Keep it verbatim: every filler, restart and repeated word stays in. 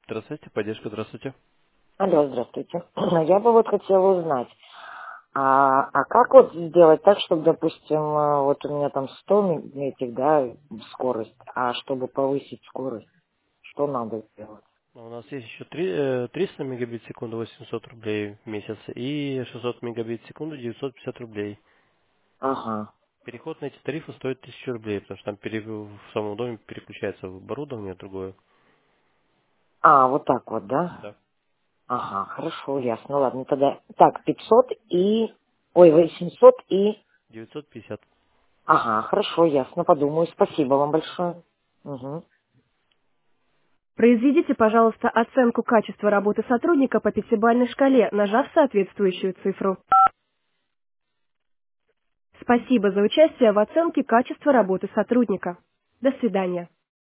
Здравствуйте, поддержка, здравствуйте. Алло, здравствуйте. Я бы вот хотела узнать, а, а как вот сделать так, чтобы, допустим, э, вот у меня там сто м- этих, да, скорость, а чтобы повысить скорость, что надо сделать? У нас есть еще три, э, триста мегабит в секунду, восемьсот рублей в месяц, и шестьсот мегабит в секунду, девятьсот пятьдесят рублей. Ага. Переход на эти тарифы стоит тысячу рублей, потому что там пере- в самом доме переключается в оборудование другое. А, вот так вот, да? Да. Ага, хорошо, ясно, ладно, тогда, так, пятьсот и, ой, восемьсот и, девятьсот пятьдесят. ага, хорошо, ясно, подумаю, спасибо вам большое. Угу. Произведите, пожалуйста, оценку качества работы сотрудника по пятибалльной шкале, нажав соответствующую цифру. Спасибо за участие в оценке качества работы сотрудника. До свидания.